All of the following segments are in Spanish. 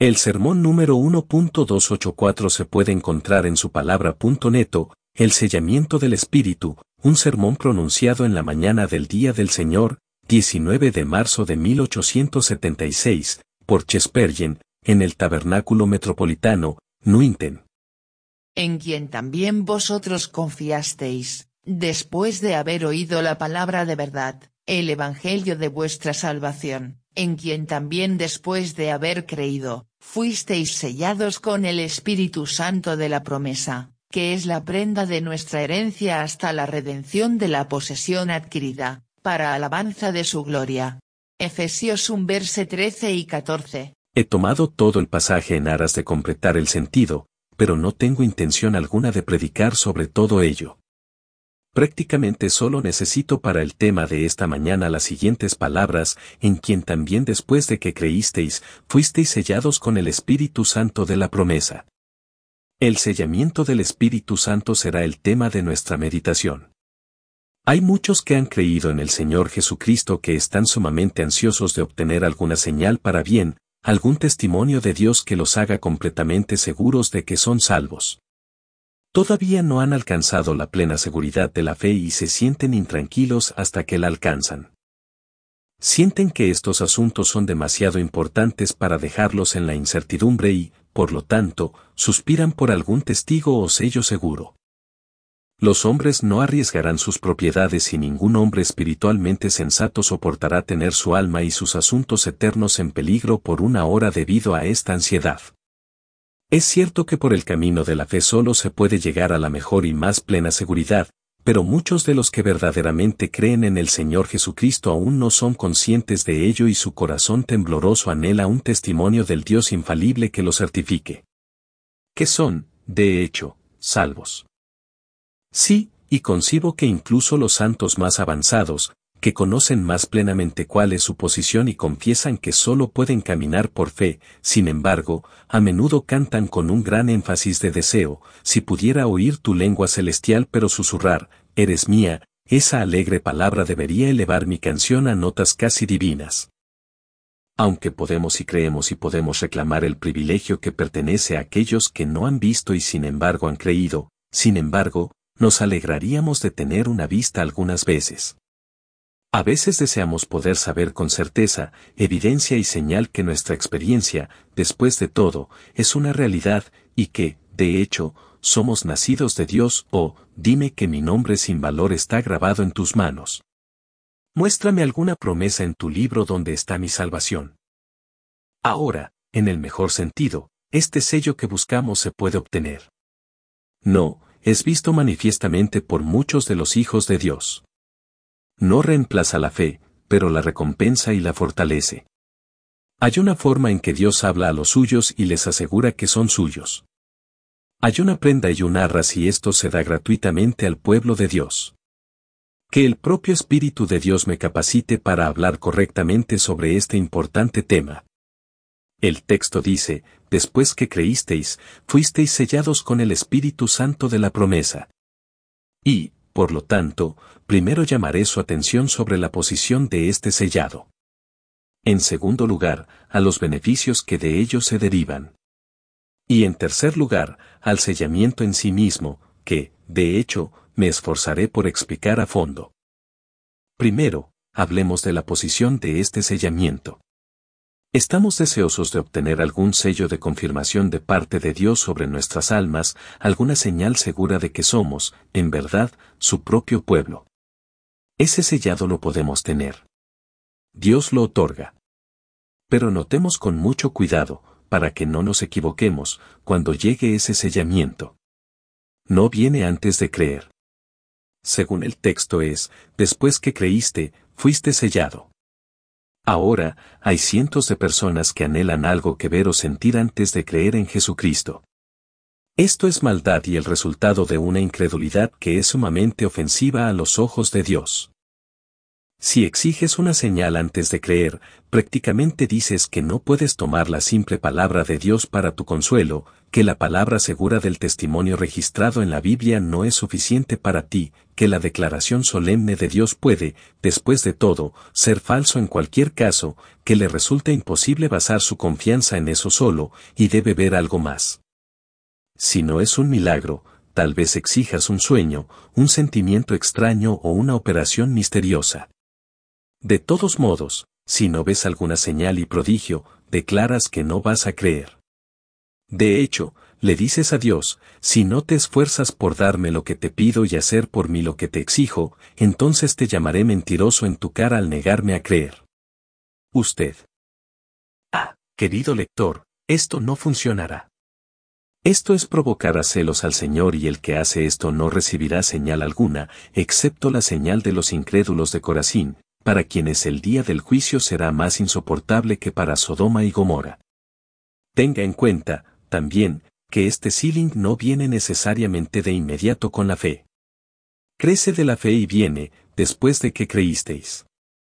El sermón número 1.284 se puede encontrar en su palabra.neto, el sellamiento del Espíritu, un sermón pronunciado en la mañana del Día del Señor, 19 de marzo de 1876, por Spurgeon, en el Tabernáculo Metropolitano, Newington. En quien también vosotros confiasteis, después de haber oído la palabra de verdad, el evangelio de vuestra salvación, en quien también después de haber creído, fuisteis sellados con el Espíritu Santo de la promesa, que es la prenda de nuestra herencia hasta la redención de la posesión adquirida, para alabanza de su gloria. Efesios 1 verse 13 y 14. He tomado todo el pasaje en aras de completar el sentido, pero no tengo intención alguna de predicar sobre todo ello. Prácticamente solo necesito para el tema de esta mañana las siguientes palabras, en quien también después de que creísteis, fuisteis sellados con el Espíritu Santo de la promesa. El sellamiento del Espíritu Santo será el tema de nuestra meditación. Hay muchos que han creído en el Señor Jesucristo que están sumamente ansiosos de obtener alguna señal para bien, algún testimonio de Dios que los haga completamente seguros de que son salvos. Todavía no han alcanzado la plena seguridad de la fe y se sienten intranquilos hasta que la alcanzan. Sienten que estos asuntos son demasiado importantes para dejarlos en la incertidumbre y, por lo tanto, suspiran por algún testigo o sello seguro. Los hombres no arriesgarán sus propiedades y ningún hombre espiritualmente sensato soportará tener su alma y sus asuntos eternos en peligro por una hora debido a esta ansiedad. Es cierto que por el camino de la fe solo se puede llegar a la mejor y más plena seguridad, pero muchos de los que verdaderamente creen en el Señor Jesucristo aún no son conscientes de ello y su corazón tembloroso anhela un testimonio del Dios infalible que lo certifique. Que son, de hecho, salvos. Sí, y concibo que incluso los santos más avanzados, que conocen más plenamente cuál es su posición y confiesan que solo pueden caminar por fe, sin embargo, a menudo cantan con un gran énfasis de deseo, si pudiera oír tu lengua celestial pero susurrar, eres mía, esa alegre palabra debería elevar mi canción a notas casi divinas. Aunque podemos y creemos y podemos reclamar el privilegio que pertenece a aquellos que no han visto y sin embargo han creído, sin embargo, nos alegraríamos de tener una vista algunas veces. A veces deseamos poder saber con certeza, evidencia y señal que nuestra experiencia, después de todo, es una realidad, y que, de hecho, somos nacidos de Dios o, dime que mi nombre sin valor está grabado en tus manos. Muéstrame alguna promesa en tu libro donde está mi salvación. Ahora, en el mejor sentido, este sello que buscamos se puede obtener. No, es visto manifiestamente por muchos de los hijos de Dios. No reemplaza la fe, pero la recompensa y la fortalece. Hay una forma en que Dios habla a los suyos y les asegura que son suyos. Hay una prenda y un arras y esto se da gratuitamente al pueblo de Dios. Que el propio Espíritu de Dios me capacite para hablar correctamente sobre este importante tema. El texto dice, después que creísteis, fuisteis sellados con el Espíritu Santo de la promesa. Y, por lo tanto, primero llamaré su atención sobre la posición de este sellado. En segundo lugar, a los beneficios que de ello se derivan. Y en tercer lugar, al sellamiento en sí mismo, que, de hecho, me esforzaré por explicar a fondo. Primero, hablemos de la posición de este sellamiento. Estamos deseosos de obtener algún sello de confirmación de parte de Dios sobre nuestras almas, alguna señal segura de que somos, en verdad, su propio pueblo. Ese sellado lo podemos tener. Dios lo otorga. Pero notemos con mucho cuidado, para que no nos equivoquemos, cuando llegue ese sellamiento. No viene antes de creer. Según el texto es, después que creíste, fuiste sellado. Ahora, hay cientos de personas que anhelan algo que ver o sentir antes de creer en Jesucristo. Esto es maldad y el resultado de una incredulidad que es sumamente ofensiva a los ojos de Dios. Si exiges una señal antes de creer, prácticamente dices que no puedes tomar la simple palabra de Dios para tu consuelo, que la palabra segura del testimonio registrado en la Biblia no es suficiente para ti, que la declaración solemne de Dios puede, después de todo, ser falso en cualquier caso, que le resulta imposible basar su confianza en eso solo, y debe ver algo más. Si no es un milagro, tal vez exijas un sueño, un sentimiento extraño o una operación misteriosa. De todos modos, si no ves alguna señal y prodigio, declaras que no vas a creer. De hecho, le dices a Dios, si no te esfuerzas por darme lo que te pido y hacer por mí lo que te exijo, entonces te llamaré mentiroso en tu cara al negarme a creer. Usted. Querido lector, esto no funcionará. Esto es provocar a celos al Señor y el que hace esto no recibirá señal alguna, excepto la señal de los incrédulos de Corazín, para quienes el día del juicio será más insoportable que para Sodoma y Gomorra. Tenga en cuenta, también, que este sealing no viene necesariamente de inmediato con la fe. Crece de la fe y viene, después de que creísteis.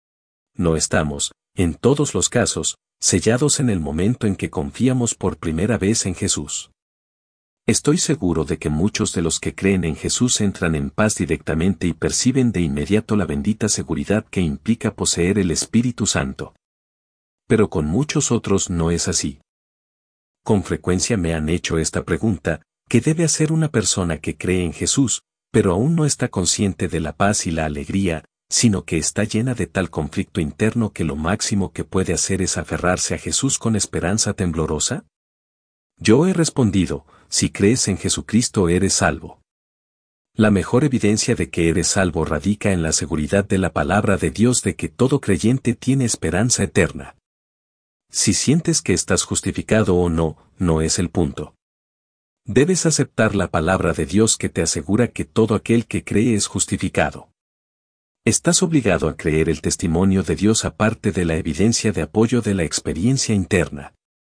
No estamos, en todos los casos, sellados en el momento en que confiamos por primera vez en Jesús. Estoy seguro de que muchos de los que creen en Jesús entran en paz directamente y perciben de inmediato la bendita seguridad que implica poseer el Espíritu Santo. Pero con muchos otros no es así. Con frecuencia me han hecho esta pregunta, ¿qué debe hacer una persona que cree en Jesús, pero aún no está consciente de la paz y la alegría, sino que está llena de tal conflicto interno que lo máximo que puede hacer es aferrarse a Jesús con esperanza temblorosa? Yo he respondido, si crees en Jesucristo eres salvo. La mejor evidencia de que eres salvo radica en la seguridad de la palabra de Dios de que todo creyente tiene esperanza eterna. Si sientes que estás justificado o no, no es el punto. Debes aceptar la palabra de Dios que te asegura que todo aquel que cree es justificado. Estás obligado a creer el testimonio de Dios aparte de la evidencia de apoyo de la experiencia interna.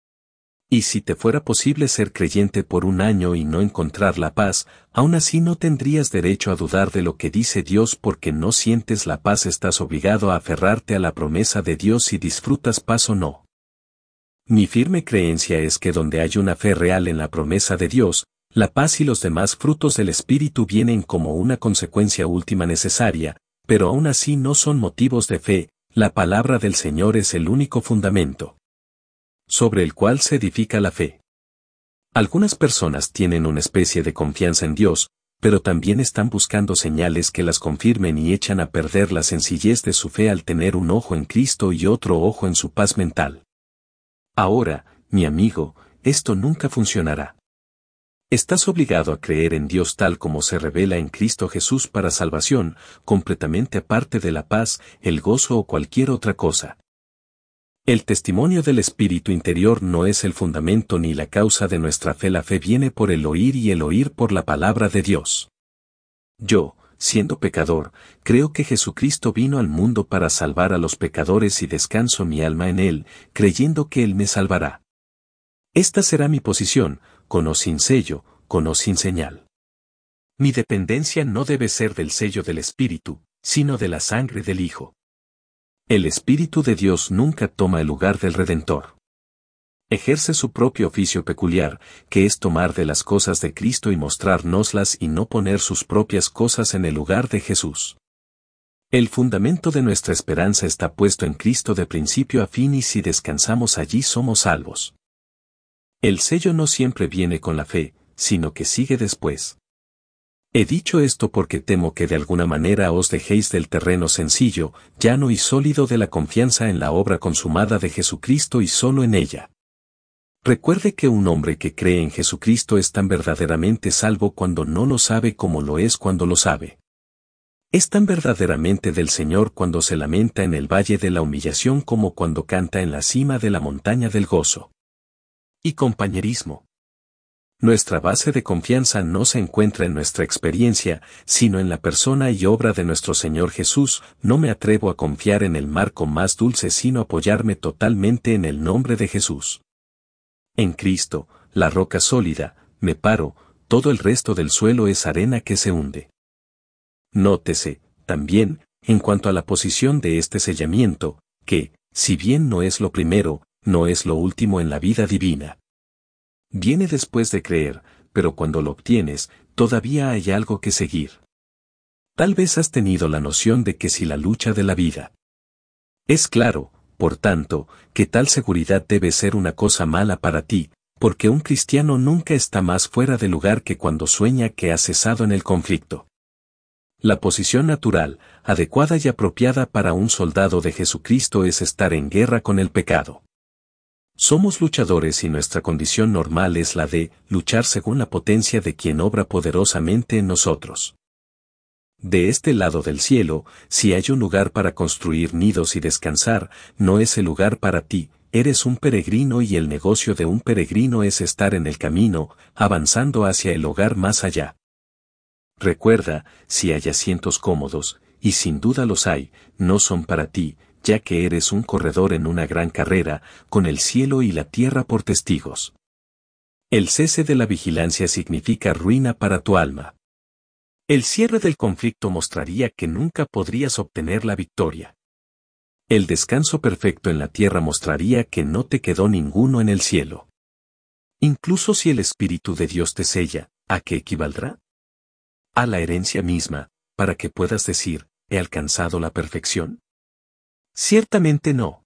Y si te fuera posible ser creyente por un año y no encontrar la paz, aún así no tendrías derecho a dudar de lo que dice Dios porque no sientes la paz. Estás obligado a aferrarte a la promesa de Dios si disfrutas paz o no. Mi firme creencia es que donde hay una fe real en la promesa de Dios, la paz y los demás frutos del Espíritu vienen como una consecuencia última necesaria, pero aún así no son motivos de fe. La palabra del Señor es el único fundamento sobre el cual se edifica la fe. Algunas personas tienen una especie de confianza en Dios, pero también están buscando señales que las confirmen y echan a perder la sencillez de su fe al tener un ojo en Cristo y otro ojo en su paz mental. Ahora, mi amigo, esto nunca funcionará. Estás obligado a creer en Dios tal como se revela en Cristo Jesús para salvación, completamente aparte de la paz, el gozo o cualquier otra cosa. El testimonio del Espíritu interior no es el fundamento ni la causa de nuestra fe. La fe viene por el oír y el oír por la palabra de Dios. Yo, siendo pecador, creo que Jesucristo vino al mundo para salvar a los pecadores y descanso mi alma en Él, creyendo que Él me salvará. Esta será mi posición, con o sin sello, con o sin señal. Mi dependencia no debe ser del sello del Espíritu, sino de la sangre del Hijo. El Espíritu de Dios nunca toma el lugar del Redentor. Ejerce su propio oficio peculiar, que es tomar de las cosas de Cristo y mostrárnoslas y no poner sus propias cosas en el lugar de Jesús. El fundamento de nuestra esperanza está puesto en Cristo de principio a fin y si descansamos allí somos salvos. El sello no siempre viene con la fe, sino que sigue después. He dicho esto porque temo que de alguna manera os dejéis del terreno sencillo, llano y sólido de la confianza en la obra consumada de Jesucristo y solo en ella. Recuerde que un hombre que cree en Jesucristo es tan verdaderamente salvo cuando no lo sabe como lo es cuando lo sabe. Es tan verdaderamente del Señor cuando se lamenta en el valle de la humillación como cuando canta en la cima de la montaña del gozo. Y compañerismo. Nuestra base de confianza no se encuentra en nuestra experiencia, sino en la persona y obra de nuestro Señor Jesús. No me atrevo a confiar en el marco más dulce sino apoyarme totalmente en el nombre de Jesús. En Cristo, la roca sólida, me paro, todo el resto del suelo es arena que se hunde. Nótese, también, en cuanto a la posición de este sellamiento, que, si bien no es lo primero, no es lo último en la vida divina. Viene después de creer, pero cuando lo obtienes, todavía hay algo que seguir. Tal vez has tenido la noción de que si la lucha de la vida. Es claro, por tanto, que tal seguridad debe ser una cosa mala para ti, porque un cristiano nunca está más fuera de lugar que cuando sueña que ha cesado en el conflicto. La posición natural, adecuada y apropiada para un soldado de Jesucristo es estar en guerra con el pecado. Somos luchadores y nuestra condición normal es la de luchar según la potencia de quien obra poderosamente en nosotros. De este lado del cielo, si hay un lugar para construir nidos y descansar, no es el lugar para ti, eres un peregrino y el negocio de un peregrino es estar en el camino, avanzando hacia el hogar más allá. Recuerda, si hay asientos cómodos, y sin duda los hay, no son para ti, ya que eres un corredor en una gran carrera, con el cielo y la tierra por testigos. El cese de la vigilancia significa ruina para tu alma. El cierre del conflicto mostraría que nunca podrías obtener la victoria. El descanso perfecto en la tierra mostraría que no te quedó ninguno en el cielo. Incluso si el Espíritu de Dios te sella, ¿a qué equivaldrá? A la herencia misma, para que puedas decir, ¿he alcanzado la perfección? Ciertamente no.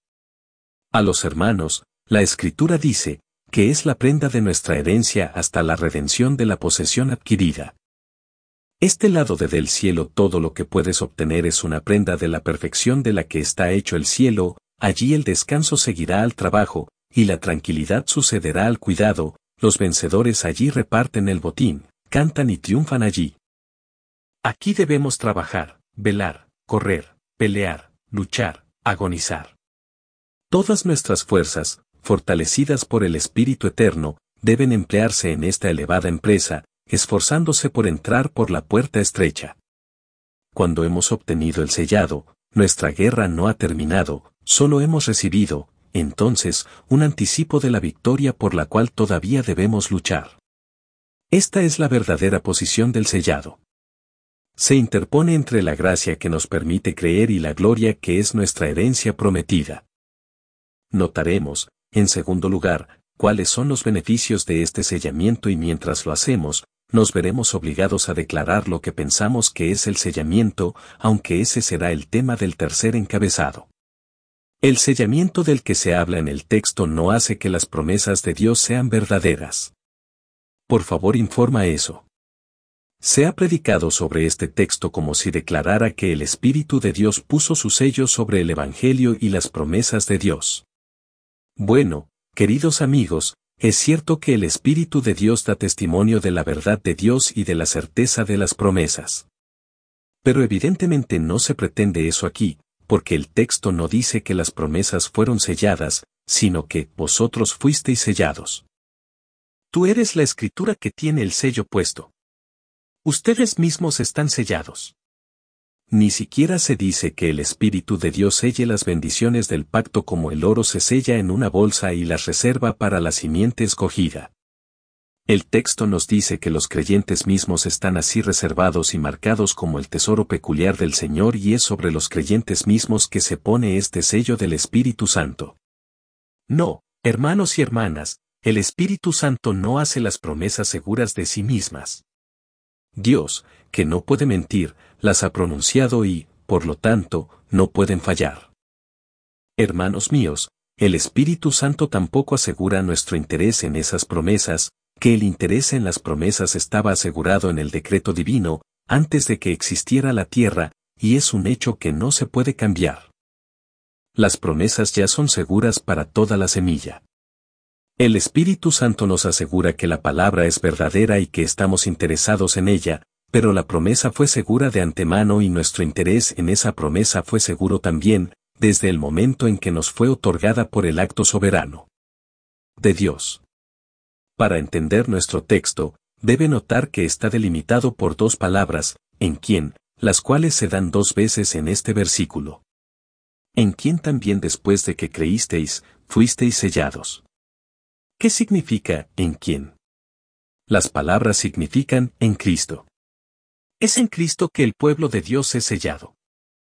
A los hermanos, la Escritura dice, que es la prenda de nuestra herencia hasta la redención de la posesión adquirida. Este lado del cielo todo lo que puedes obtener es una prenda de la perfección de la que está hecho el cielo, allí el descanso seguirá al trabajo, y la tranquilidad sucederá al cuidado, los vencedores allí reparten el botín, cantan y triunfan allí. Aquí debemos trabajar, velar, correr, pelear, luchar, agonizar. Todas nuestras fuerzas, fortalecidas por el Espíritu Eterno, deben emplearse en esta elevada empresa, esforzándose por entrar por la puerta estrecha. Cuando hemos obtenido el sellado, nuestra guerra no ha terminado, solo hemos recibido, entonces, un anticipo de la victoria por la cual todavía debemos luchar. Esta es la verdadera posición del sellado. Se interpone entre la gracia que nos permite creer y la gloria que es nuestra herencia prometida. Notaremos, en segundo lugar, cuáles son los beneficios de este sellamiento y mientras lo hacemos, nos veremos obligados a declarar lo que pensamos que es el sellamiento, aunque ese será el tema del tercer encabezado. El sellamiento del que se habla en el texto no hace que las promesas de Dios sean verdaderas. Por favor, informa eso. Se ha predicado sobre este texto como si declarara que el Espíritu de Dios puso su sello sobre el Evangelio y las promesas de Dios. Bueno, queridos amigos, es cierto que el Espíritu de Dios da testimonio de la verdad de Dios y de la certeza de las promesas. Pero evidentemente no se pretende eso aquí, porque el texto no dice que las promesas fueron selladas, sino que vosotros fuisteis sellados. Tú eres la Escritura que tiene el sello puesto. Ustedes mismos están sellados. Ni siquiera se dice que el Espíritu de Dios selle las bendiciones del pacto como el oro se sella en una bolsa y las reserva para la simiente escogida. El texto nos dice que los creyentes mismos están así reservados y marcados como el tesoro peculiar del Señor y es sobre los creyentes mismos que se pone este sello del Espíritu Santo. No, hermanos y hermanas, el Espíritu Santo no hace las promesas seguras de sí mismas. Dios, que no puede mentir, las ha pronunciado y, por lo tanto, no pueden fallar. Hermanos míos, el Espíritu Santo tampoco asegura nuestro interés en esas promesas, que el interés en las promesas estaba asegurado en el decreto divino, antes de que existiera la tierra, y es un hecho que no se puede cambiar. Las promesas ya son seguras para toda la semilla. El Espíritu Santo nos asegura que la palabra es verdadera y que estamos interesados en ella, pero la promesa fue segura de antemano y nuestro interés en esa promesa fue seguro también, desde el momento en que nos fue otorgada por el acto soberano de Dios. Para entender nuestro texto, debe notar que está delimitado por dos palabras, en quien, las cuales se dan dos veces en este versículo. En quien también después de que creísteis, fuisteis sellados. ¿Qué significa en quién? Las palabras significan en Cristo. Es en Cristo que el pueblo de Dios es sellado.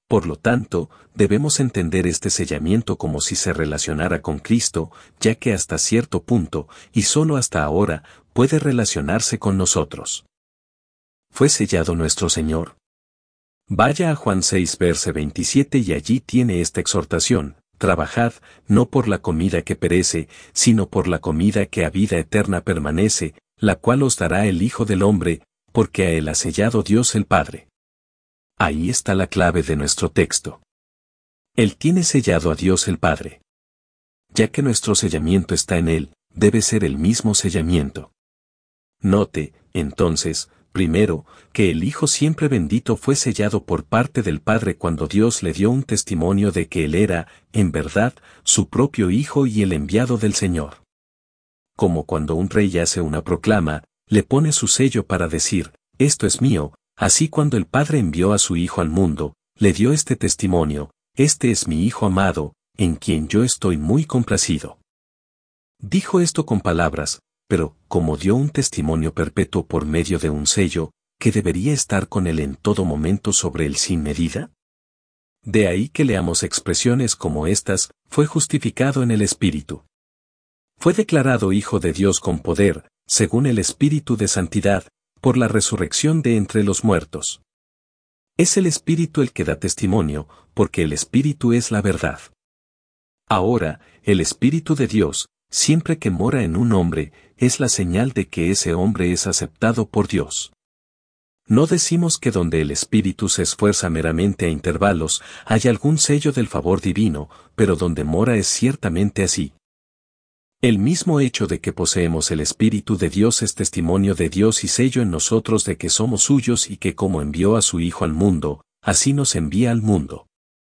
Por lo tanto, debemos entender este sellamiento como si se relacionara con Cristo, ya que hasta cierto punto, y solo hasta ahora, puede relacionarse con nosotros. ¿Fue sellado nuestro Señor? Vaya a Juan 6 verse 27 y allí tiene esta exhortación: trabajad, no por la comida que perece, sino por la comida que a vida eterna permanece, la cual os dará el Hijo del Hombre, porque a él ha sellado Dios el Padre. Ahí está la clave de nuestro texto. Él tiene sellado a Dios el Padre. Ya que nuestro sellamiento está en él, debe ser el mismo sellamiento. Note, entonces, primero, que el Hijo siempre bendito fue sellado por parte del Padre cuando Dios le dio un testimonio de que Él era, en verdad, su propio Hijo y el enviado del Señor. Como cuando un rey hace una proclama, le pone su sello para decir, esto es mío, así cuando el Padre envió a su Hijo al mundo, le dio este testimonio, este es mi Hijo amado, en quien yo estoy muy complacido. Dijo esto con palabras, pero, como dio un testimonio perpetuo por medio de un sello, que debería estar con él en todo momento sobre él sin medida. De ahí que leamos expresiones como estas: fue justificado en el Espíritu. Fue declarado Hijo de Dios con poder, según el Espíritu de Santidad, por la resurrección de entre los muertos. Es el Espíritu el que da testimonio, porque el Espíritu es la verdad. Ahora, el Espíritu de Dios, siempre que mora en un hombre, es la señal de que ese hombre es aceptado por Dios. No decimos que donde el Espíritu se esfuerza meramente a intervalos, hay algún sello del favor divino, pero donde mora es ciertamente así. El mismo hecho de que poseemos el Espíritu de Dios es testimonio de Dios y sello en nosotros de que somos suyos y que como envió a su Hijo al mundo, así nos envía al mundo.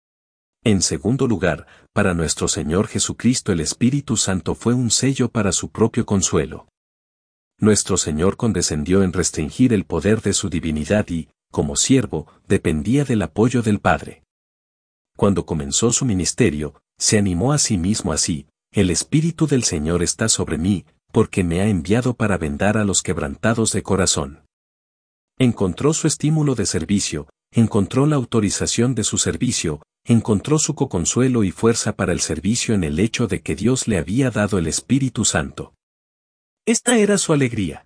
En segundo lugar, para nuestro Señor Jesucristo el Espíritu Santo fue un sello para su propio consuelo. Nuestro Señor condescendió en restringir el poder de su divinidad y, como siervo, dependía del apoyo del Padre. Cuando comenzó su ministerio, se animó a sí mismo así: el Espíritu del Señor está sobre mí, porque me ha enviado para vendar a los quebrantados de corazón. Encontró su estímulo de servicio, encontró la autorización de su servicio, encontró su consuelo y fuerza para el servicio en el hecho de que Dios le había dado el Espíritu Santo. Esta era su alegría.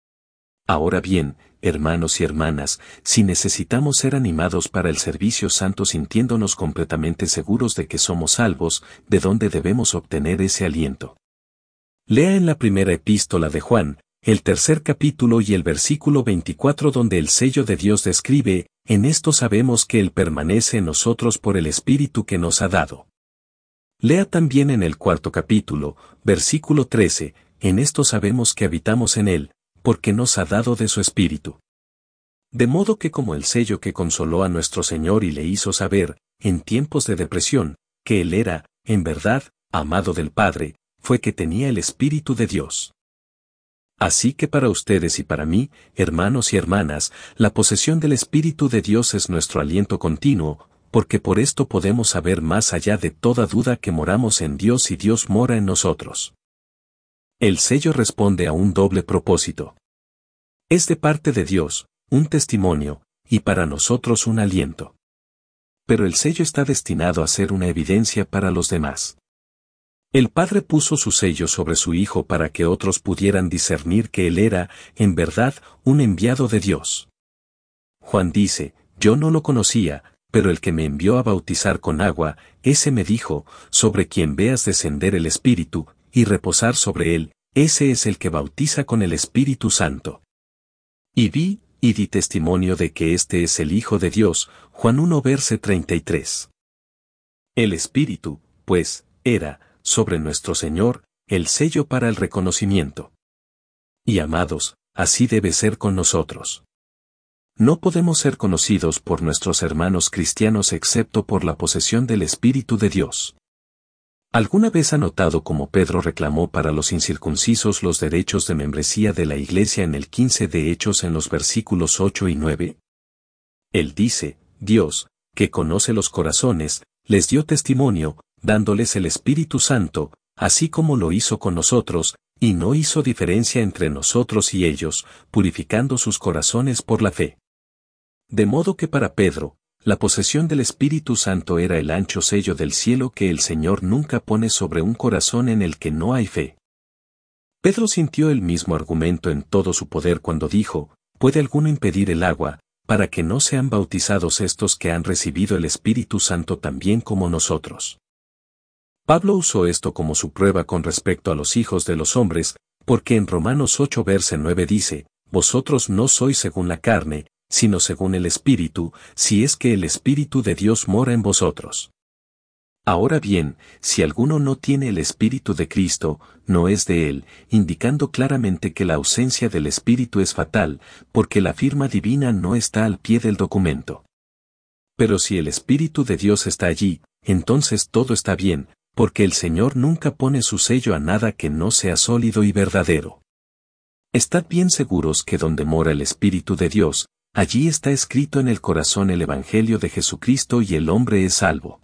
Ahora bien, hermanos y hermanas, si necesitamos ser animados para el servicio santo sintiéndonos completamente seguros de que somos salvos, ¿de dónde debemos obtener ese aliento? Lea en la primera epístola de Juan, el 3 capítulo y el versículo 24 donde el sello de Dios describe: en esto sabemos que Él permanece en nosotros por el Espíritu que nos ha dado. Lea también en el 4 capítulo, versículo 13, en esto sabemos que habitamos en Él, porque nos ha dado de su Espíritu. De modo que como el sello que consoló a nuestro Señor y le hizo saber, en tiempos de depresión, que Él era, en verdad, amado del Padre, fue que tenía el Espíritu de Dios. Así que para ustedes y para mí, hermanos y hermanas, la posesión del Espíritu de Dios es nuestro aliento continuo, porque por esto podemos saber más allá de toda duda que moramos en Dios y Dios mora en nosotros. El sello responde a un doble propósito. Es de parte de Dios, un testimonio, y para nosotros un aliento. Pero el sello está destinado a ser una evidencia para los demás. El Padre puso su sello sobre su Hijo para que otros pudieran discernir que Él era, en verdad, un enviado de Dios. Juan dice: yo no lo conocía, pero el que me envió a bautizar con agua, ese me dijo: sobre quien veas descender el Espíritu, y reposar sobre él, ese es el que bautiza con el Espíritu Santo. Y vi, y di testimonio de que este es el Hijo de Dios. Juan 1 verse 33. El Espíritu, pues, era, sobre nuestro Señor, el sello para el reconocimiento. Y amados, así debe ser con nosotros. No podemos ser conocidos por nuestros hermanos cristianos excepto por la posesión del Espíritu de Dios. ¿Alguna vez ha notado cómo Pedro reclamó para los incircuncisos los derechos de membresía de la Iglesia en el 15 de Hechos en los versículos 8 y 9? Él dice: Dios, que conoce los corazones, les dio testimonio, dándoles el Espíritu Santo, así como lo hizo con nosotros, y no hizo diferencia entre nosotros y ellos, purificando sus corazones por la fe. De modo que para Pedro, La posesión del Espíritu Santo era el ancho sello del cielo que el Señor nunca pone sobre un corazón en el que no hay fe. Pedro sintió el mismo argumento en todo su poder cuando dijo, ¿puede alguno impedir el agua, para que no sean bautizados estos que han recibido el Espíritu Santo también como nosotros? Pablo usó esto como su prueba con respecto a los hijos de los hombres, porque en Romanos 8 verso 9 dice, vosotros no sois según la carne, sino según el Espíritu, si es que el Espíritu de Dios mora en vosotros. Ahora bien, si alguno no tiene el Espíritu de Cristo, no es de él, indicando claramente que la ausencia del Espíritu es fatal, porque la firma divina no está al pie del documento. Pero si el Espíritu de Dios está allí, entonces todo está bien, porque el Señor nunca pone su sello a nada que no sea sólido y verdadero. Estad bien seguros que donde mora el Espíritu de Dios, allí está escrito en el corazón el Evangelio de Jesucristo y el hombre es salvo.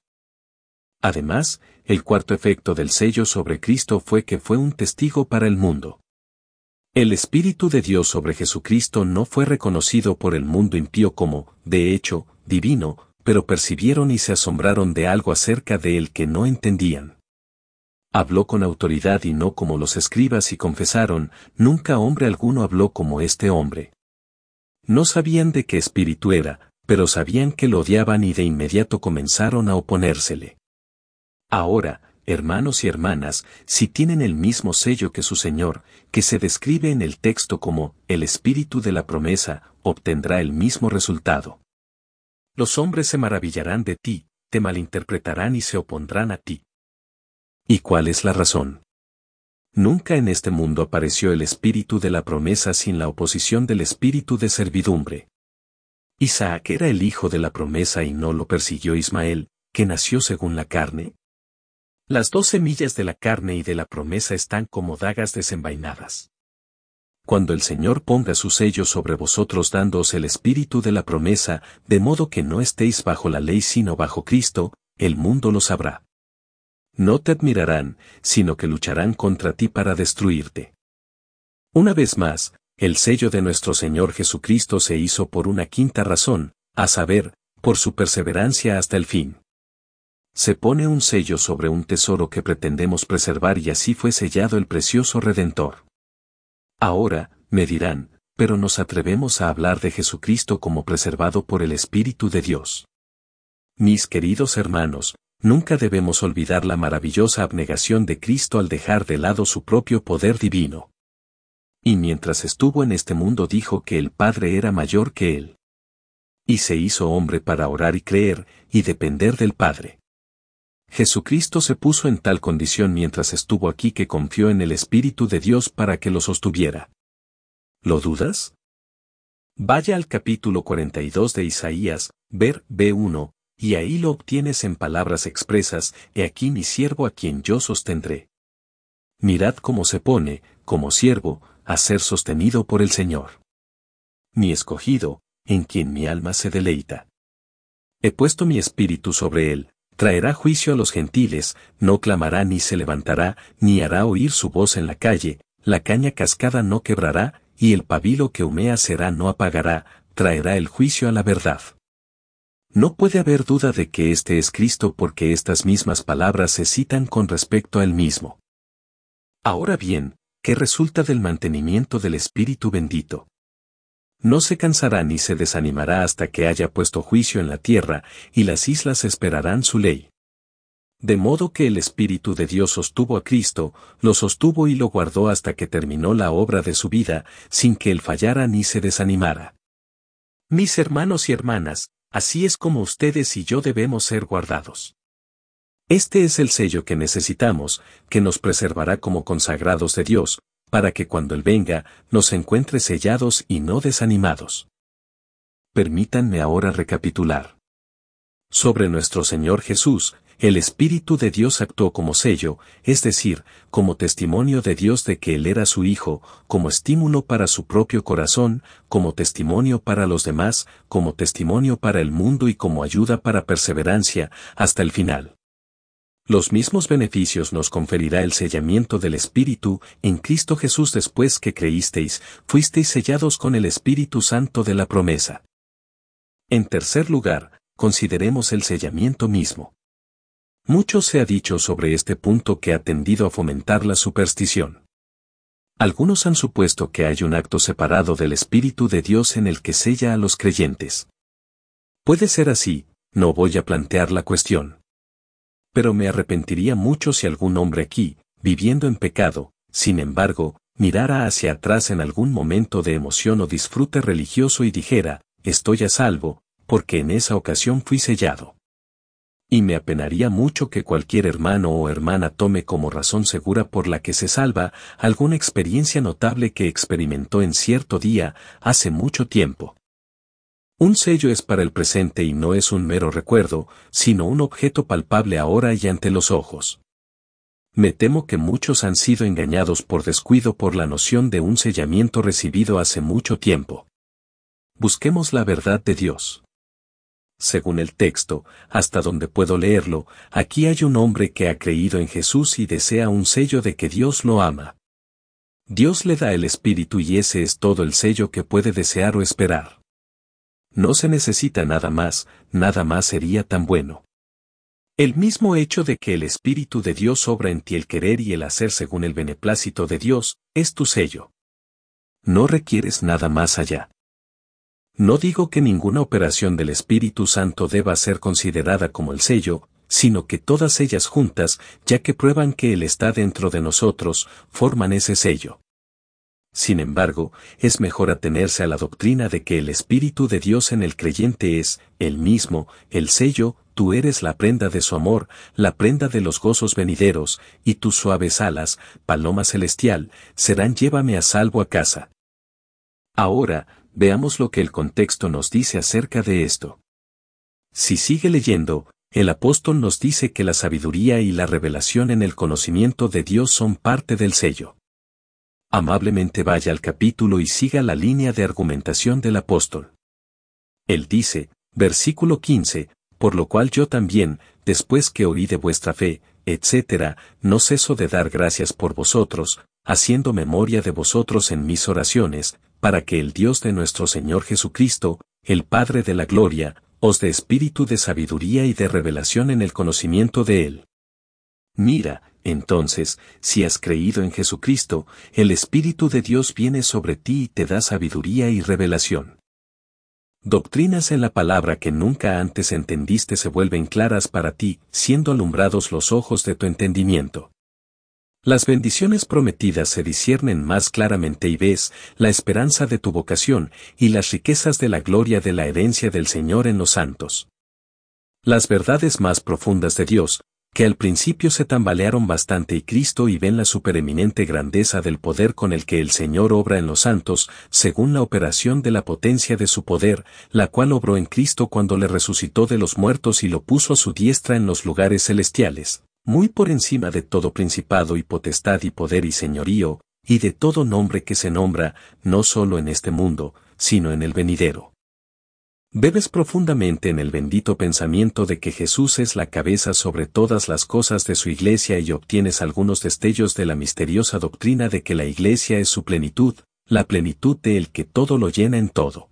Además, el cuarto efecto del sello sobre Cristo fue que fue un testigo para el mundo. El Espíritu de Dios sobre Jesucristo no fue reconocido por el mundo impío como, de hecho, divino, pero percibieron y se asombraron de algo acerca de él que no entendían. Habló con autoridad y no como los escribas y confesaron, nunca hombre alguno habló como este hombre. No sabían de qué espíritu era, pero sabían que lo odiaban y de inmediato comenzaron a oponérsele. Ahora, hermanos y hermanas, si tienen el mismo sello que su Señor, que se describe en el texto como el espíritu de la promesa, obtendrá el mismo resultado. Los hombres se maravillarán de ti, te malinterpretarán y se opondrán a ti. ¿Y cuál es la razón? Nunca en este mundo apareció el espíritu de la promesa sin la oposición del espíritu de servidumbre. Isaac era el hijo de la promesa y no lo persiguió Ismael, que nació según la carne. Las dos semillas de la carne y de la promesa están como dagas desenvainadas. Cuando el Señor ponga su sello sobre vosotros dándoos el espíritu de la promesa, de modo que no estéis bajo la ley sino bajo Cristo, el mundo lo sabrá. No te admirarán, sino que lucharán contra ti para destruirte. Una vez más, el sello de nuestro Señor Jesucristo se hizo por una quinta razón, a saber, por su perseverancia hasta el fin. Se pone un sello sobre un tesoro que pretendemos preservar y así fue sellado el precioso Redentor. Ahora, me dirán, pero nos atrevemos a hablar de Jesucristo como preservado por el Espíritu de Dios. Mis queridos hermanos, nunca debemos olvidar la maravillosa abnegación de Cristo al dejar de lado su propio poder divino. Y mientras estuvo en este mundo dijo que el Padre era mayor que él. Y se hizo hombre para orar y creer, y depender del Padre. Jesucristo se puso en tal condición mientras estuvo aquí que confió en el Espíritu de Dios para que lo sostuviera. ¿Lo dudas? Vaya al capítulo 42 de Isaías, ver B1, y ahí lo obtienes en palabras expresas, he aquí mi siervo a quien yo sostendré. Mirad cómo se pone, como siervo, a ser sostenido por el Señor. Mi escogido, en quien mi alma se deleita. He puesto mi espíritu sobre él, traerá juicio a los gentiles, no clamará ni se levantará, ni hará oír su voz en la calle, la caña cascada no quebrará, y el pabilo que humea será no apagará, traerá el juicio a la verdad. No puede haber duda de que este es Cristo porque estas mismas palabras se citan con respecto a él mismo. Ahora bien, ¿qué resulta del mantenimiento del Espíritu bendito? No se cansará ni se desanimará hasta que haya puesto juicio en la tierra, y las islas esperarán su ley. De modo que el Espíritu de Dios sostuvo a Cristo, lo sostuvo y lo guardó hasta que terminó la obra de su vida, sin que él fallara ni se desanimara. Mis hermanos y hermanas, así es como ustedes y yo debemos ser guardados. Este es el sello que necesitamos, que nos preservará como consagrados de Dios, para que cuando Él venga, nos encuentre sellados y no desanimados. Permítanme ahora recapitular. Sobre nuestro Señor Jesús, el Espíritu de Dios actuó como sello, es decir, como testimonio de Dios de que Él era su Hijo, como estímulo para su propio corazón, como testimonio para los demás, como testimonio para el mundo y como ayuda para perseverancia, hasta el final. Los mismos beneficios nos conferirá el sellamiento del Espíritu en Cristo Jesús después que creísteis, fuisteis sellados con el Espíritu Santo de la promesa. En tercer lugar, consideremos el sellamiento mismo. Mucho se ha dicho sobre este punto que ha tendido a fomentar la superstición. Algunos han supuesto que hay un acto separado del Espíritu de Dios en el que sella a los creyentes. Puede ser así, no voy a plantear la cuestión. Pero me arrepentiría mucho si algún hombre aquí, viviendo en pecado, sin embargo, mirara hacia atrás en algún momento de emoción o disfrute religioso y dijera, estoy a salvo, porque en esa ocasión fui sellado. Y me apenaría mucho que cualquier hermano o hermana tome como razón segura por la que se salva alguna experiencia notable que experimentó en cierto día, hace mucho tiempo. Un sello es para el presente y no es un mero recuerdo, sino un objeto palpable ahora y ante los ojos. Me temo que muchos han sido engañados por descuido por la noción de un sellamiento recibido hace mucho tiempo. Busquemos la verdad de Dios. Según el texto, hasta donde puedo leerlo, aquí hay un hombre que ha creído en Jesús y desea un sello de que Dios lo ama. Dios le da el Espíritu y ese es todo el sello que puede desear o esperar. No se necesita nada más sería tan bueno. El mismo hecho de que el Espíritu de Dios obra en ti el querer y el hacer según el beneplácito de Dios, es tu sello. No requieres nada más allá. No digo que ninguna operación del Espíritu Santo deba ser considerada como el sello, sino que todas ellas juntas, ya que prueban que Él está dentro de nosotros, forman ese sello. Sin embargo, es mejor atenerse a la doctrina de que el Espíritu de Dios en el creyente es, Él mismo, el sello, tú eres la prenda de su amor, la prenda de los gozos venideros, y tus suaves alas, paloma celestial, serán llévame a salvo a casa. Ahora, veamos lo que el contexto nos dice acerca de esto. Si sigue leyendo, el apóstol nos dice que la sabiduría y la revelación en el conocimiento de Dios son parte del sello. Amablemente vaya al capítulo y siga la línea de argumentación del apóstol. Él dice, versículo 15, por lo cual yo también, después que oí de vuestra fe, etc., no ceso de dar gracias por vosotros, haciendo memoria de vosotros en mis oraciones, para que el Dios de nuestro Señor Jesucristo, el Padre de la gloria, os dé espíritu de sabiduría y de revelación en el conocimiento de Él. Mira, entonces, si has creído en Jesucristo, el Espíritu de Dios viene sobre ti y te da sabiduría y revelación. Doctrinas en la palabra que nunca antes entendiste se vuelven claras para ti, siendo alumbrados los ojos de tu entendimiento. Las bendiciones prometidas se disciernen más claramente y ves la esperanza de tu vocación y las riquezas de la gloria de la herencia del Señor en los santos. Las verdades más profundas de Dios, que al principio se tambalearon bastante y Cristo y ven la supereminente grandeza del poder con el que el Señor obra en los santos, según la operación de la potencia de su poder, la cual obró en Cristo cuando le resucitó de los muertos y lo puso a su diestra en los lugares celestiales, muy por encima de todo principado y potestad y poder y señorío, y de todo nombre que se nombra, no solo en este mundo, sino en el venidero. Bebes profundamente en el bendito pensamiento de que Jesús es la cabeza sobre todas las cosas de su iglesia y obtienes algunos destellos de la misteriosa doctrina de que la iglesia es su plenitud, la plenitud de el que todo lo llena en todo.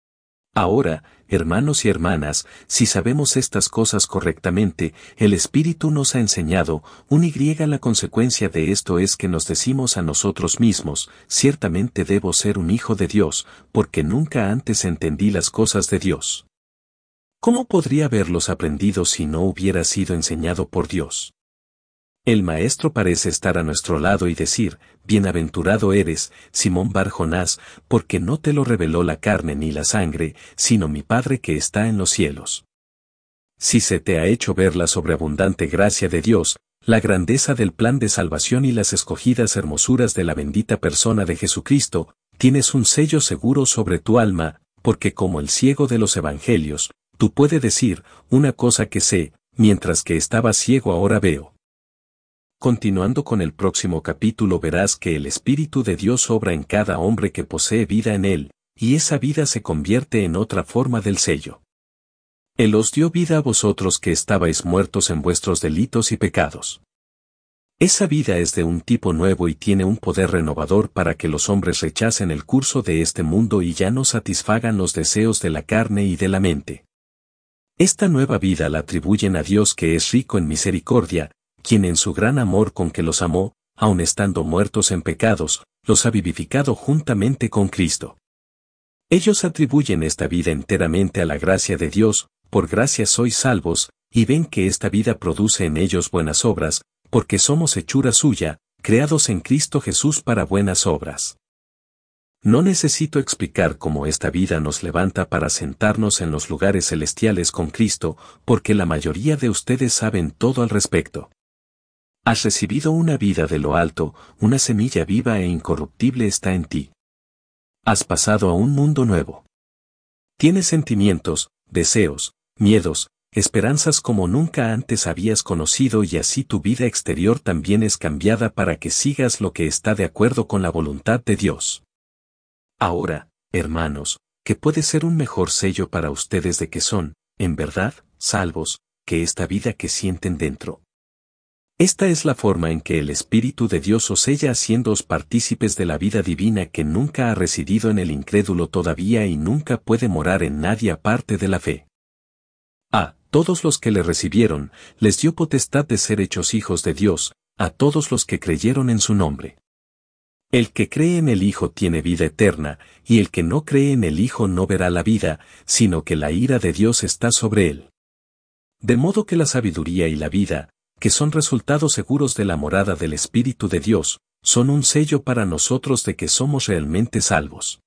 Ahora, hermanos y hermanas, si sabemos estas cosas correctamente, el Espíritu nos ha enseñado, la consecuencia de esto es que nos decimos a nosotros mismos, ciertamente debo ser un hijo de Dios, porque nunca antes entendí las cosas de Dios. ¿Cómo podría haberlos aprendido si no hubiera sido enseñado por Dios? El Maestro parece estar a nuestro lado y decir, bienaventurado eres, Simón Bar Jonás, porque no te lo reveló la carne ni la sangre, sino mi Padre que está en los cielos. Si se te ha hecho ver la sobreabundante gracia de Dios, la grandeza del plan de salvación y las escogidas hermosuras de la bendita persona de Jesucristo, tienes un sello seguro sobre tu alma, porque como el ciego de los evangelios, tú puedes decir, una cosa que sé, mientras que estaba ciego ahora veo. Continuando con el próximo capítulo verás que el Espíritu de Dios obra en cada hombre que posee vida en él, y esa vida se convierte en otra forma del sello. Él os dio vida a vosotros que estabais muertos en vuestros delitos y pecados. Esa vida es de un tipo nuevo y tiene un poder renovador para que los hombres rechacen el curso de este mundo y ya no satisfagan los deseos de la carne y de la mente. Esta nueva vida la atribuyen a Dios que es rico en misericordia, quien en su gran amor con que los amó, aun estando muertos en pecados, los ha vivificado juntamente con Cristo. Ellos atribuyen esta vida enteramente a la gracia de Dios, por gracia sois salvos, y ven que esta vida produce en ellos buenas obras, porque somos hechura suya, creados en Cristo Jesús para buenas obras. No necesito explicar cómo esta vida nos levanta para sentarnos en los lugares celestiales con Cristo, porque la mayoría de ustedes saben todo al respecto. Has recibido una vida de lo alto, una semilla viva e incorruptible está en ti. Has pasado a un mundo nuevo. Tienes sentimientos, deseos, miedos, esperanzas como nunca antes habías conocido y así tu vida exterior también es cambiada para que sigas lo que está de acuerdo con la voluntad de Dios. Ahora, hermanos, ¿qué puede ser un mejor sello para ustedes de que son, en verdad, salvos, que esta vida que sienten dentro? Esta es la forma en que el Espíritu de Dios os sella haciéndoos partícipes de la vida divina que nunca ha residido en el incrédulo todavía y nunca puede morar en nadie aparte de la fe. A todos los que le recibieron, les dio potestad de ser hechos hijos de Dios, a todos los que creyeron en su nombre. El que cree en el Hijo tiene vida eterna, y el que no cree en el Hijo no verá la vida, sino que la ira de Dios está sobre él. De modo que la sabiduría y la vida, que son resultados seguros de la morada del Espíritu de Dios, son un sello para nosotros de que somos realmente salvos.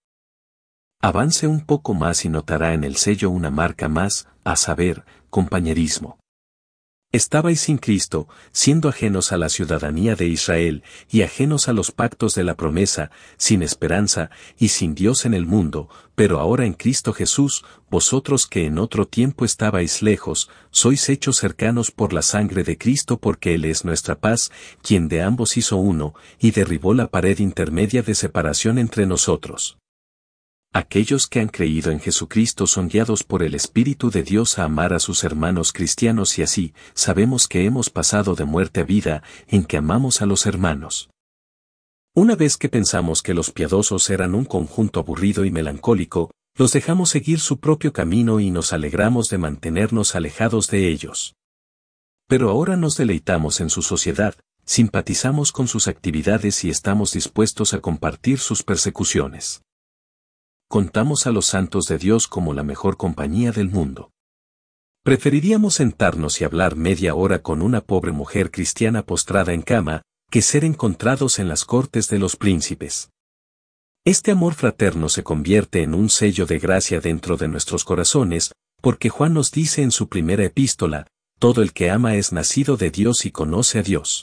Avance un poco más y notará en el sello una marca más, a saber, compañerismo. Estabais sin Cristo, siendo ajenos a la ciudadanía de Israel, y ajenos a los pactos de la promesa, sin esperanza, y sin Dios en el mundo, pero ahora en Cristo Jesús, vosotros que en otro tiempo estabais lejos, sois hechos cercanos por la sangre de Cristo porque Él es nuestra paz, quien de ambos hizo uno, y derribó la pared intermedia de separación entre nosotros. Aquellos que han creído en Jesucristo son guiados por el Espíritu de Dios a amar a sus hermanos cristianos y así, sabemos que hemos pasado de muerte a vida, en que amamos a los hermanos. Una vez que pensamos que los piadosos eran un conjunto aburrido y melancólico, los dejamos seguir su propio camino y nos alegramos de mantenernos alejados de ellos. Pero ahora nos deleitamos en su sociedad, simpatizamos con sus actividades y estamos dispuestos a compartir sus persecuciones. Contamos a los santos de Dios como la mejor compañía del mundo. Preferiríamos sentarnos y hablar media hora con una pobre mujer cristiana postrada en cama, que ser encontrados en las cortes de los príncipes. Este amor fraterno se convierte en un sello de gracia dentro de nuestros corazones, porque Juan nos dice en su primera epístola, todo el que ama es nacido de Dios y conoce a Dios.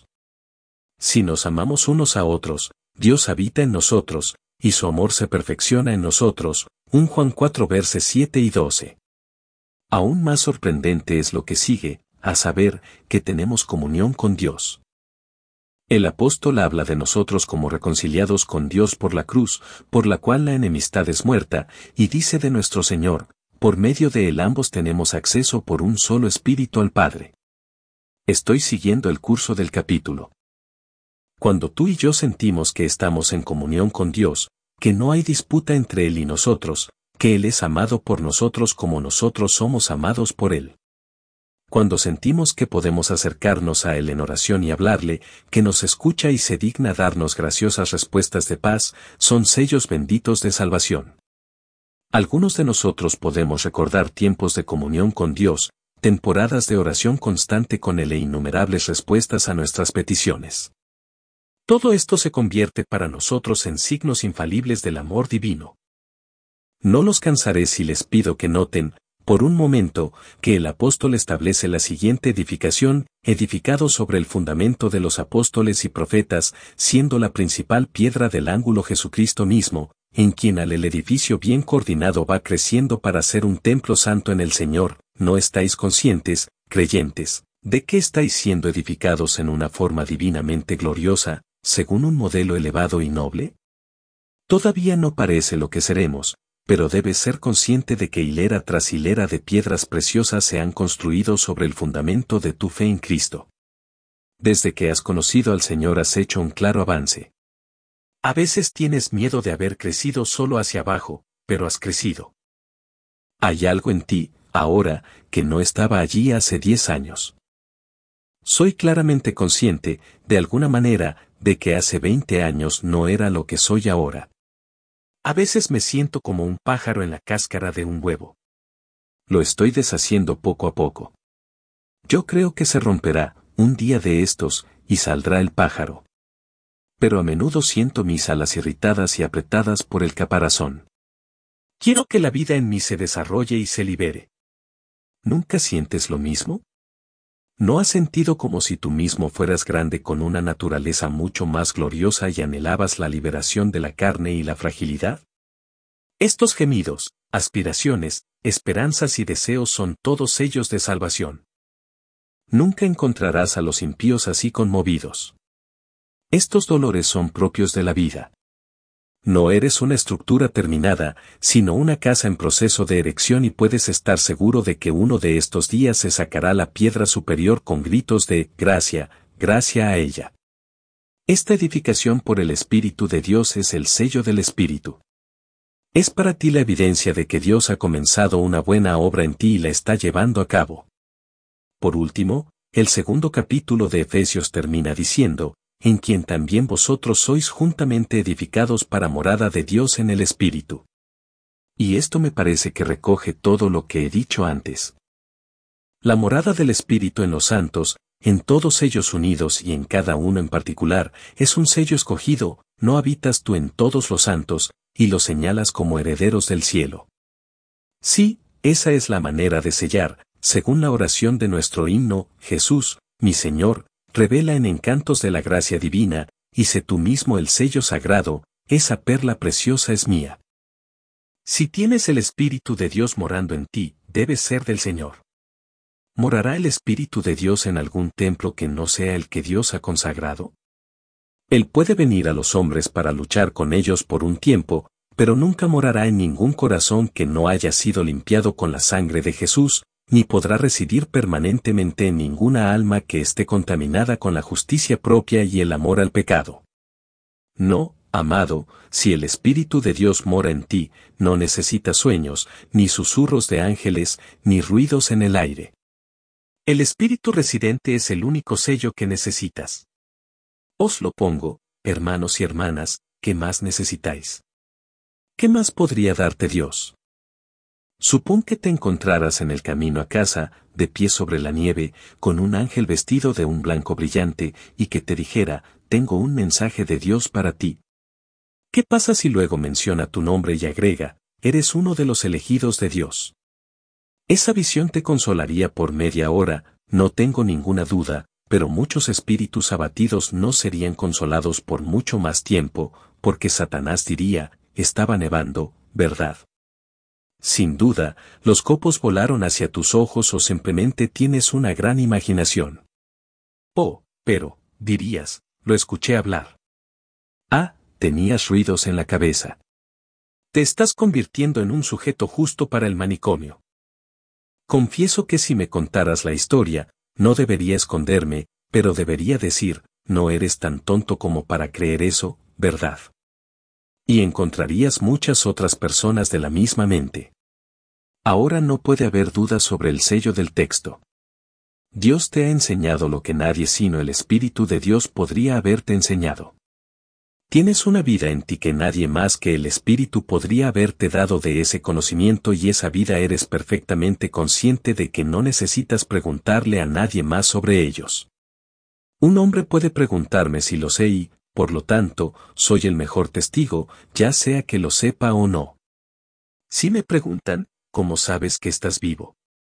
Si nos amamos unos a otros, Dios habita en nosotros, y su amor se perfecciona en nosotros, 1 Juan 4 versos 7 y 12. Aún más sorprendente es lo que sigue, a saber, que tenemos comunión con Dios. El apóstol habla de nosotros como reconciliados con Dios por la cruz, por la cual la enemistad es muerta, y dice de nuestro Señor, por medio de él ambos tenemos acceso por un solo Espíritu al Padre. Estoy siguiendo el curso del capítulo. Cuando tú y yo sentimos que estamos en comunión con Dios, que no hay disputa entre Él y nosotros, que Él es amado por nosotros como nosotros somos amados por Él. Cuando sentimos que podemos acercarnos a Él en oración y hablarle, que nos escucha y se digna darnos graciosas respuestas de paz, son sellos benditos de salvación. Algunos de nosotros podemos recordar tiempos de comunión con Dios, temporadas de oración constante con Él e innumerables respuestas a nuestras peticiones. Todo esto se convierte para nosotros en signos infalibles del amor divino. No los cansaré si les pido que noten, por un momento, que el apóstol establece la siguiente edificación, edificado sobre el fundamento de los apóstoles y profetas, siendo la principal piedra del ángulo Jesucristo mismo, en quien el edificio bien coordinado va creciendo para ser un templo santo en el Señor. ¿No estáis conscientes, creyentes, de que estáis siendo edificados en una forma divinamente gloriosa, según un modelo elevado y noble? Todavía no parece lo que seremos, pero debes ser consciente de que hilera tras hilera de piedras preciosas se han construido sobre el fundamento de tu fe en Cristo. Desde que has conocido al Señor has hecho un claro avance. A veces tienes miedo de haber crecido solo hacia abajo, pero has crecido. Hay algo en ti, ahora que no estaba allí hace 10 años. Soy claramente consciente, de alguna manera, de que hace 20 años no era lo que soy ahora. A veces me siento como un pájaro en la cáscara de un huevo. Lo estoy deshaciendo poco a poco. Yo creo que se romperá, un día de estos, y saldrá el pájaro. Pero a menudo siento mis alas irritadas y apretadas por el caparazón. Quiero que la vida en mí se desarrolle y se libere. ¿Nunca sientes lo mismo? ¿No has sentido como si tú mismo fueras grande con una naturaleza mucho más gloriosa y anhelabas la liberación de la carne y la fragilidad? Estos gemidos, aspiraciones, esperanzas y deseos son todos sellos de salvación. Nunca encontrarás a los impíos así conmovidos. Estos dolores son propios de la vida. No eres una estructura terminada, sino una casa en proceso de erección y puedes estar seguro de que uno de estos días se sacará la piedra superior con gritos de gracia, gracia a ella. Esta edificación por el Espíritu de Dios es el sello del Espíritu. Es para ti la evidencia de que Dios ha comenzado una buena obra en ti y la está llevando a cabo. Por último, el segundo capítulo de Efesios termina diciendo, en quien también vosotros sois juntamente edificados para morada de Dios en el Espíritu. Y esto me parece que recoge todo lo que he dicho antes. La morada del Espíritu en los santos, en todos ellos unidos y en cada uno en particular, es un sello escogido, no habitas tú en todos los santos, y los señalas como herederos del cielo. Sí, esa es la manera de sellar, según la oración de nuestro himno, Jesús, mi Señor, revela en encantos de la gracia divina, y sé tú mismo el sello sagrado, esa perla preciosa es mía. Si tienes el Espíritu de Dios morando en ti, debes ser del Señor. ¿Morará el Espíritu de Dios en algún templo que no sea el que Dios ha consagrado? Él puede venir a los hombres para luchar con ellos por un tiempo, pero nunca morará en ningún corazón que no haya sido limpiado con la sangre de Jesús, ni podrá residir permanentemente en ninguna alma que esté contaminada con la justicia propia y el amor al pecado. No, amado, si el Espíritu de Dios mora en ti, no necesitas sueños, ni susurros de ángeles, ni ruidos en el aire. El Espíritu residente es el único sello que necesitas. Os lo pongo, hermanos y hermanas, ¿qué más necesitáis? ¿Qué más podría darte Dios? Supón que te encontraras en el camino a casa, de pie sobre la nieve, con un ángel vestido de un blanco brillante, y que te dijera, tengo un mensaje de Dios para ti. ¿Qué pasa si luego menciona tu nombre y agrega, eres uno de los elegidos de Dios? Esa visión te consolaría por media hora, no tengo ninguna duda, pero muchos espíritus abatidos no serían consolados por mucho más tiempo, porque Satanás diría, estaba nevando, ¿verdad? Sin duda, los copos volaron hacia tus ojos o simplemente tienes una gran imaginación. Oh, pero, dirías, lo escuché hablar. Ah, tenías ruidos en la cabeza. Te estás convirtiendo en un sujeto justo para el manicomio. Confieso que si me contaras la historia, no debería esconderme, pero debería decir, no eres tan tonto como para creer eso, ¿verdad? Y encontrarías muchas otras personas de la misma mente. Ahora no puede haber dudas sobre el sello del texto. Dios te ha enseñado lo que nadie sino el Espíritu de Dios podría haberte enseñado. Tienes una vida en ti que nadie más que el Espíritu podría haberte dado de ese conocimiento y esa vida eres perfectamente consciente de que no necesitas preguntarle a nadie más sobre ellos. Un hombre puede preguntarme si lo sé y, por lo tanto, soy el mejor testigo, ya sea que lo sepa o no. Si me preguntan, ¿cómo sabes que estás vivo?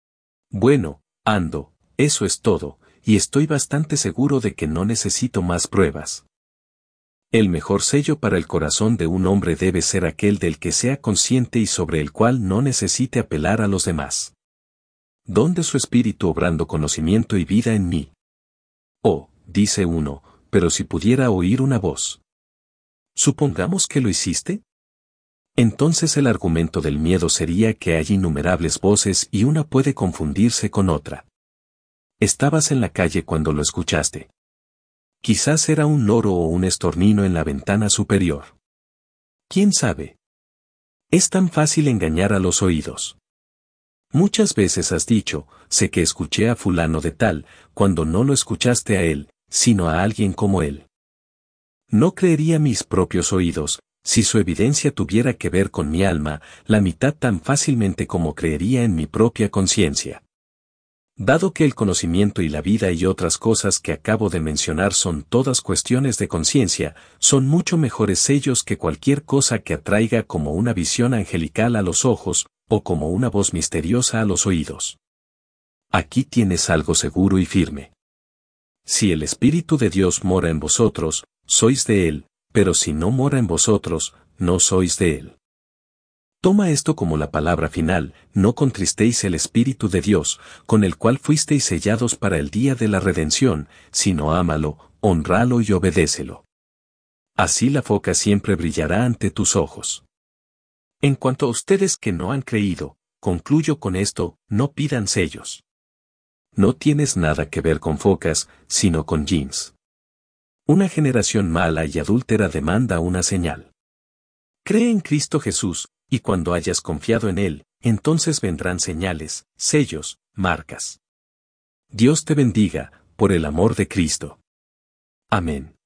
Bueno, ando, eso es todo, y estoy bastante seguro de que no necesito más pruebas. El mejor sello para el corazón de un hombre debe ser aquel del que sea consciente y sobre el cual no necesite apelar a los demás. ¿Dónde su espíritu obrando conocimiento y vida en mí? Oh, dice uno, pero si pudiera oír una voz. Supongamos que lo hiciste. Entonces el argumento del miedo sería que hay innumerables voces y una puede confundirse con otra. Estabas en la calle cuando lo escuchaste. Quizás era un loro o un estornino en la ventana superior. ¿Quién sabe? Es tan fácil engañar a los oídos. Muchas veces has dicho, sé que escuché a fulano de tal, cuando no lo escuchaste a él, sino a alguien como él. No creería mis propios oídos, si su evidencia tuviera que ver con mi alma, la mitad tan fácilmente como creería en mi propia conciencia. Dado que el conocimiento y la vida y otras cosas que acabo de mencionar son todas cuestiones de conciencia, son mucho mejores sellos que cualquier cosa que atraiga como una visión angelical a los ojos, o como una voz misteriosa a los oídos. Aquí tienes algo seguro y firme. Si el Espíritu de Dios mora en vosotros, sois de Él, pero si no mora en vosotros, no sois de Él. Toma esto como la palabra final, no contristéis el Espíritu de Dios, con el cual fuisteis sellados para el día de la redención, sino ámalo, honralo y obedécelo. Así la foca siempre brillará ante tus ojos. En cuanto a ustedes que no han creído, concluyo con esto, no pidan sellos. No tienes nada que ver con focas, sino con jeans. Una generación mala y adúltera demanda una señal. Cree en Cristo Jesús, y cuando hayas confiado en Él, entonces vendrán señales, sellos, marcas. Dios te bendiga, por el amor de Cristo. Amén.